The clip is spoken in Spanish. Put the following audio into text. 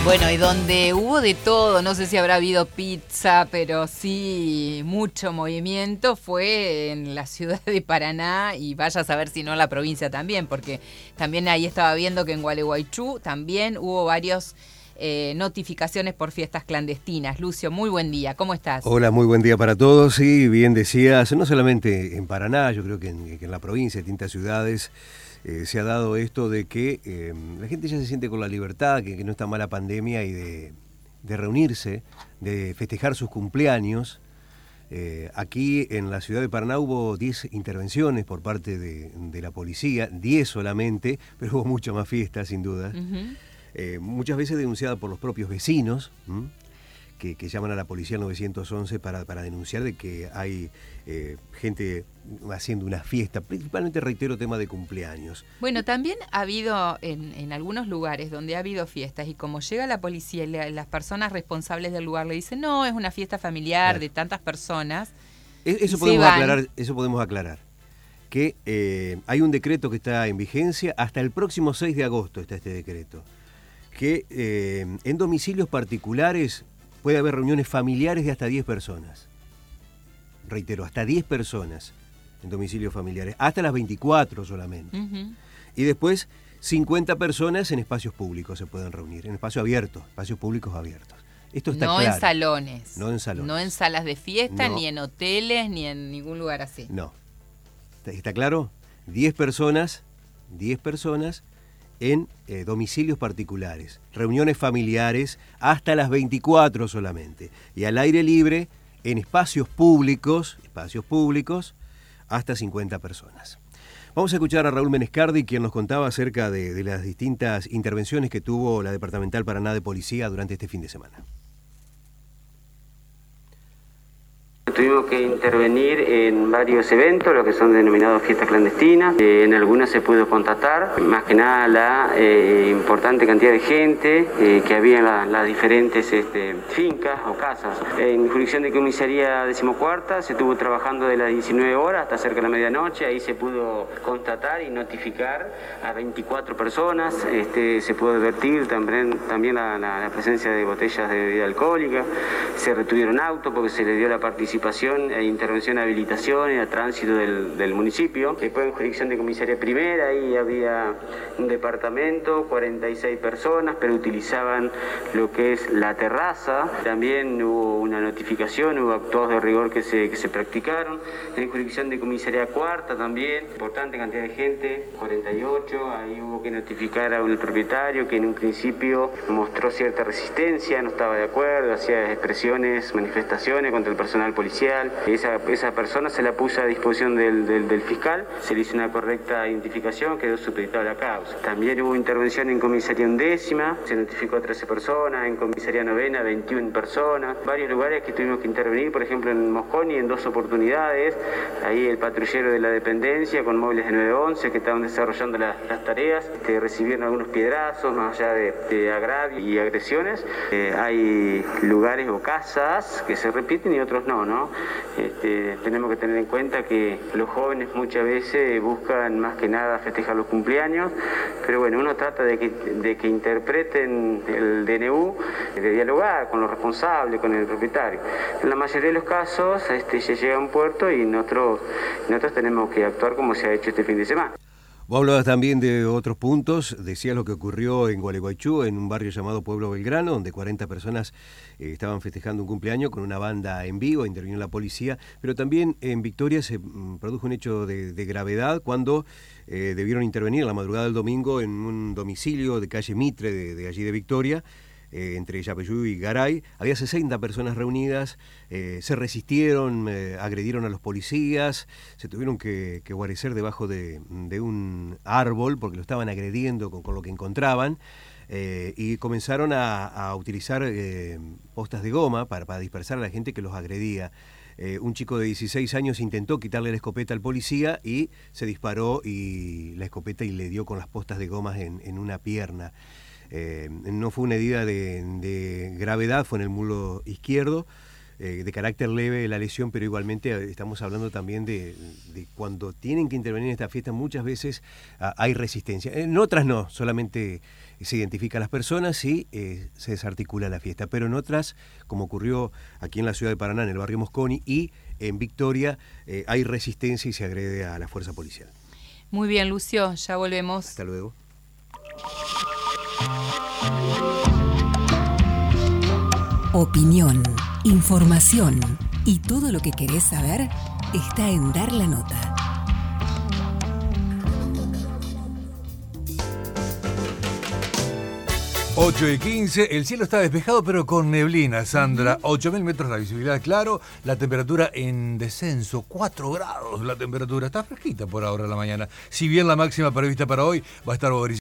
Bueno, y donde hubo de todo, no sé si habrá habido pizza, pero sí mucho movimiento, fue en la ciudad de Paraná, y vaya a saber si no en la provincia también, porque también ahí estaba viendo que en Gualeguaychú también hubo varias notificaciones por fiestas clandestinas. Lucio, muy buen día, ¿cómo estás? Hola, muy buen día para todos. Sí, bien decías, no solamente en Paraná, yo creo que en la provincia, en distintas ciudades, se ha dado esto de que la gente ya se siente con la libertad, que no está mala pandemia y de reunirse, de festejar sus cumpleaños. Aquí en la ciudad de Paraná hubo 10 intervenciones por parte de la policía, 10 solamente, pero hubo muchas más fiestas, sin duda. Muchas veces denunciada por los propios vecinos, que llaman a la policía 911 para denunciar de que hay gente haciendo una fiesta, principalmente, reitero, tema de cumpleaños. Bueno, también ha habido en algunos lugares donde ha habido fiestas, y como llega la policía y las personas responsables del lugar le dicen, no, es una fiesta familiar, claro, de tantas personas. Eso podemos aclarar. Que hay un decreto que está en vigencia hasta el próximo 6 de agosto, está este decreto, que en domicilios particulares puede haber reuniones familiares de hasta 10 personas. Reitero, hasta 10 personas en domicilios familiares, hasta las 24 solamente. Y después 50 personas en espacios públicos se pueden reunir, en espacios abiertos, espacios públicos abiertos. Esto está claro. En salones. No en salones. No en salas de fiesta, no, ni en hoteles, ni en ningún lugar así. No. ¿Está claro? 10 personas en domicilios particulares, reuniones familiares hasta las 24 solamente, y al aire libre en espacios públicos hasta 50 personas. Vamos a escuchar a Raúl Menescardi, quien nos contaba acerca de las distintas intervenciones que tuvo la Departamental Paraná de Policía durante este fin de semana. Tuvimos que intervenir en varios eventos, lo que son denominados fiestas clandestinas. En algunas se pudo constatar, más que nada, la importante cantidad de gente que había en las diferentes fincas o casas. En jurisdicción de comisaría 14ª se estuvo trabajando de las 19 horas hasta cerca de la medianoche. Ahí se pudo constatar y notificar a 24 personas. Se pudo advertir también la presencia de botellas de bebida alcohólica. Se retuvieron autos porque se le dio la participación e intervención, habilitación y a tránsito del municipio. Después en jurisdicción de comisaría primera, ahí había un departamento, 46 personas, pero utilizaban lo que es la terraza. También hubo una notificación, hubo actos de rigor que se practicaron. En jurisdicción de comisaría cuarta también, importante cantidad de gente, 48, ahí hubo que notificar a un propietario que en un principio mostró cierta resistencia, no estaba de acuerdo, hacía expresiones, manifestaciones contra el personal policial. Esa persona se la puso a disposición del fiscal, se le hizo una correcta identificación, quedó supeditada la causa. También hubo intervención en comisaría 11ª, se notificó a 13 personas, en comisaría 9ª 21 personas, varios lugares que tuvimos que intervenir, por ejemplo en Mosconi en 2 oportunidades, ahí el patrullero de la dependencia con móviles de 911 que estaban desarrollando las tareas, recibieron algunos piedrazos, más allá de agravios y agresiones. Hay lugares o casas que se repiten y otros no. Tenemos que tener en cuenta que los jóvenes muchas veces buscan más que nada festejar los cumpleaños, pero bueno, uno trata de que interpreten el DNU, de dialogar con los responsables, con el propietario. En la mayoría de los casos se llega a un puerto y nosotros tenemos que actuar como se ha hecho este fin de semana. Vos hablabas también de otros puntos, decías lo que ocurrió en Gualeguaychú, en un barrio llamado Pueblo Belgrano, donde 40 personas estaban festejando un cumpleaños con una banda en vivo, intervino la policía, pero también en Victoria se produjo un hecho de gravedad cuando debieron intervenir a la madrugada del domingo en un domicilio de calle Mitre de allí de Victoria, entre Yapeyú y Garay. Había 60 personas reunidas, se resistieron, agredieron a los policías, se tuvieron que guarecer debajo de un árbol porque lo estaban agrediendo con lo que encontraban, y comenzaron a utilizar postas de goma para dispersar a la gente que los agredía. Un chico de 16 años intentó quitarle la escopeta al policía y se disparó y la escopeta y le dio con las postas de gomas en una pierna. No fue una herida de gravedad, fue en el muslo izquierdo, de carácter leve la lesión, pero igualmente estamos hablando también de cuando tienen que intervenir en esta fiesta, muchas veces hay resistencia. En otras no, solamente se identifican las personas y se desarticula la fiesta. Pero en otras, como ocurrió aquí en la ciudad de Paraná, en el barrio Mosconi, y en Victoria, hay resistencia y se agrede a la fuerza policial. Muy bien, Lucio, ya volvemos. Hasta luego. Opinión, información y todo lo que querés saber está en Dar la Nota. Ocho y 15, el cielo está despejado pero con neblina, Sandra. 8.000 metros la visibilidad, claro. La temperatura en descenso, 4 grados la temperatura. Está fresquita por ahora la mañana. Si bien la máxima prevista para hoy va a estar